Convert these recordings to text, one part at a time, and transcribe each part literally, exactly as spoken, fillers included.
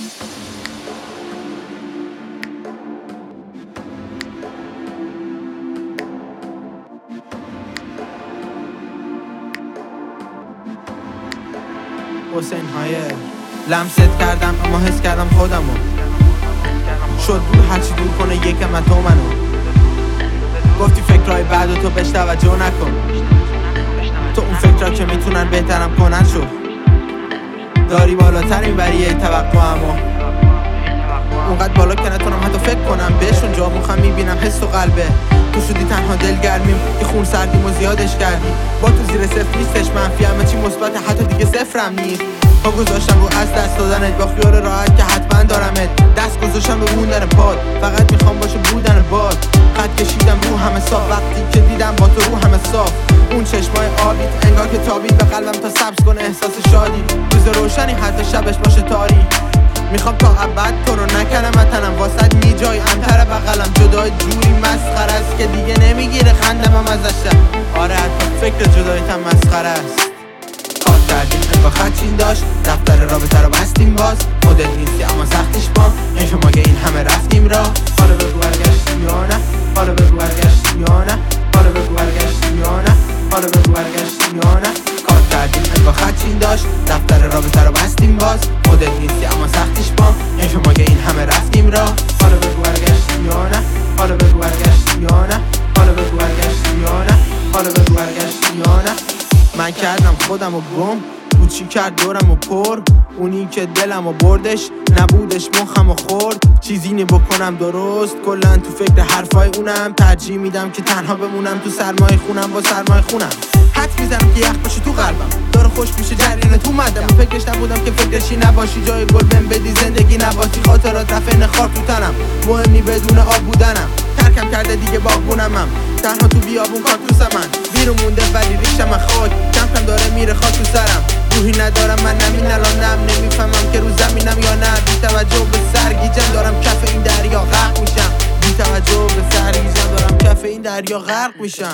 حسین های لمست کردم اما حس کردم خودمو شد دور هرچی دور کنه یکم من تو منو گفتی فکرهای بعد تو بهش توجه نکن تو اون فکرها که میتونن بهترم کنن شو داری بالاتر میبری یه توقعمو اونقدر بالا که نتونم حتی فکر کنم بهشون جا موخم میبینم حس و قلبه تو شدی تنها دلگرمیم که خون سردیم و زیادش کردی با تو زیر صفر نیستش منفی همه چی مثبت حتی دیگه صفرم نیست پا گذاشتم رو از دست دادنت با خیال راحت که حتما دارمت دست گذاشتم به موندن پاد فقط میخوام باشه بودن باد خط کشیدم رو همه صاف وقتی که دیدم با تو رو همه صاف اون چشمای آبیت انگار که تابید به قلبم تا سبز کنه احساس شادی روز روشنی حتی شبش باشه تاریک میخوام تا ابد تو رو نکنم وطنم واسد می جای انتر بغلم جدای جوری مسخره است که دیگه نمیگیره خندم هم ازش آره حتی فکر جدایتم مسخره است کار کردیم انگاه خدچین داشت دفتر رابطه رو بستیم باز مدل نیستی اما سختیش با این شما که این همه رفتیم را حالا بگو برگشتی یا نه حالا بگو برگشتی یا نه حالا بگو برگشتی یا نه حالا بگو برگشتی یا نه کار کردیم انگاه خدچین داشت دفتر رابطه رو بستیم باز مدل نیستی اما سختیش با این شما که این همه رفتیم را حالا بگو برگشتی یا نه حالا بگو برگشتی یا نه حالا بگو برگشتی یا نه حالا بگو برگشتی یا نه من کردم خودم و گم او چی کرد دورم و پر اونی که دلم و بردش نبودش مخم و خورد چیزی نی بکنم درست کلن تو فکر حرفای اونم ترجیح میدم که تنها بمونم تو سرمای خونم با سرمای خونم حد میزنم که یخ باشه تو قلبم داره خوش میشه جریان تو مدم فکرش نبودم که فکرشی نباشی جای گل بهم بدی زندگی نباشی خاطرات رفن خاک تو تنم مهم نی بدون آب بودنم ترکم کرده دیگه باغبونمم تنها تو بیابون کاکتوسم من بیرون مونده ولی ریشم من خاک کم کم داره میره خاک تو سرم روحی ندارم من نمین الان نم نمیفهمم که رو زمینم یا نه بی توجه به سرگیجم دارم کف این دریا غرق میشم بی توجه به سرگیجم دارم کف این دریا غرق میشم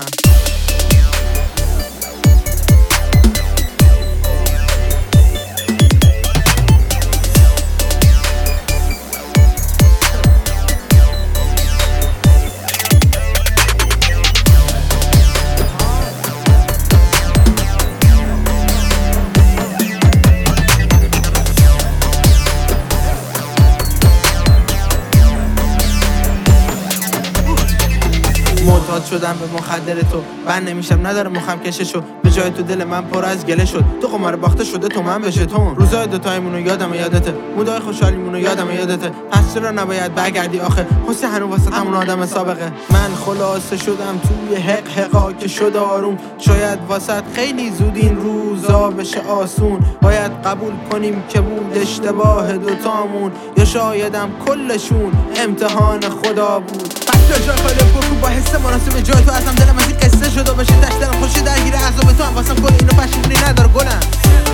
معتاد شدم به مخدر تو بند نمیشم نداره مخم کششو به جای تو دل من پر از گله شد تو قمار باخته شده تو من بشه تون روزای دوتایمونو یادم یادته مودای خوشحالیمونو یادم یادته پس چرا نباید برگردی آخه حسی هنو واسه همون آدم سابقه من خلاصه شدم توی حق حقا که شد آروم شاید واسط خیلی زود این روزا بشه آسون باید قبول کنیم که بود اشتباه دوتامون یا شایدم کلشون امتحان خدا بود تو جای خالی بکو با حس مناسب جای تو ازم دلم از این قصه شد و بشه تشت دلم خوشی درگیر اعصاب تو هم واسم گل اینو پشیمونی نداره گلم